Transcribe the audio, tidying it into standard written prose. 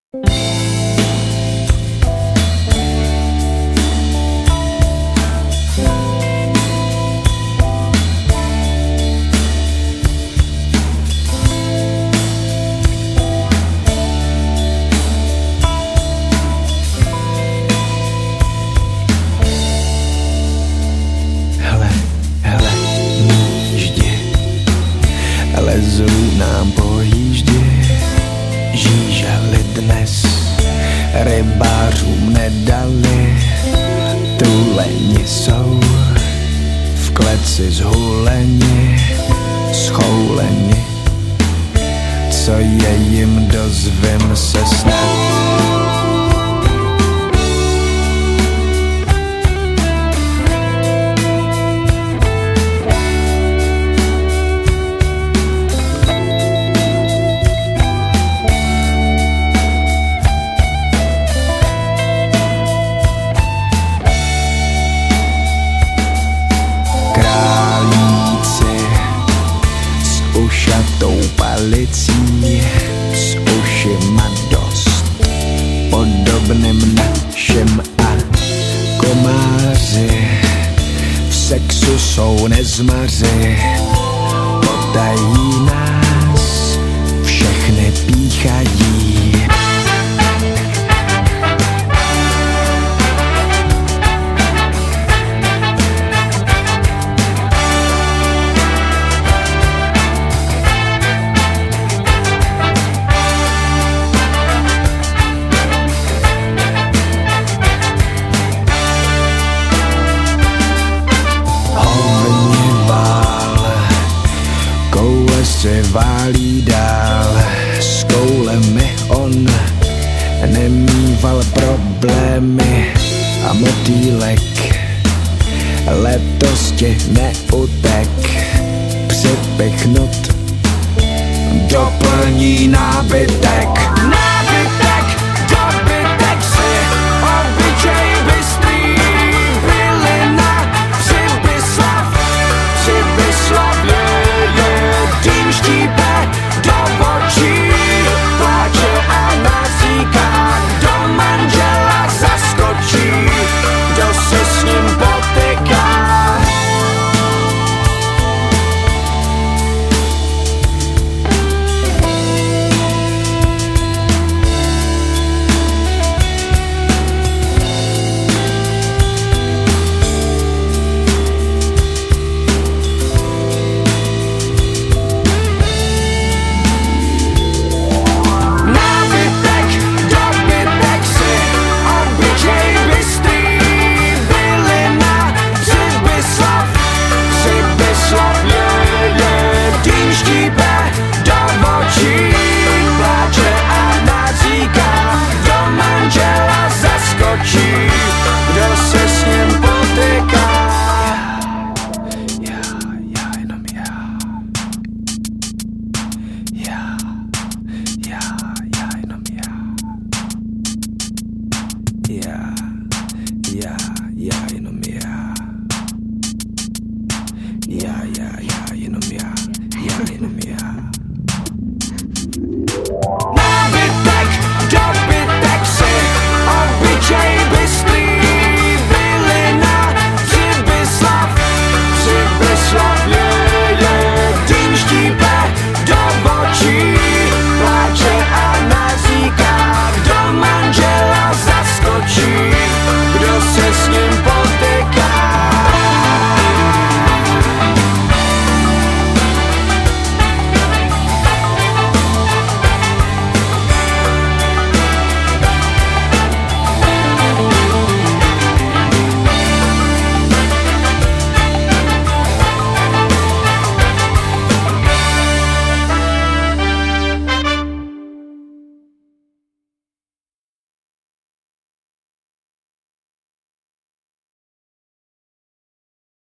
Lezou nám po jíždě, žížaly dnes, rybářům nedali, tuleni jsou v kleci zhuleni, schouleni, co je jim, dozvím se snad. Ušatou palicí, s ušima dost podobným našim a komáři v sexu jsou nezmaři, potají nás, všechny píchají. Se válí dál s koulemi, on nemýval problémy a motýlek letos ti neutek, připichnut doplní nábytek.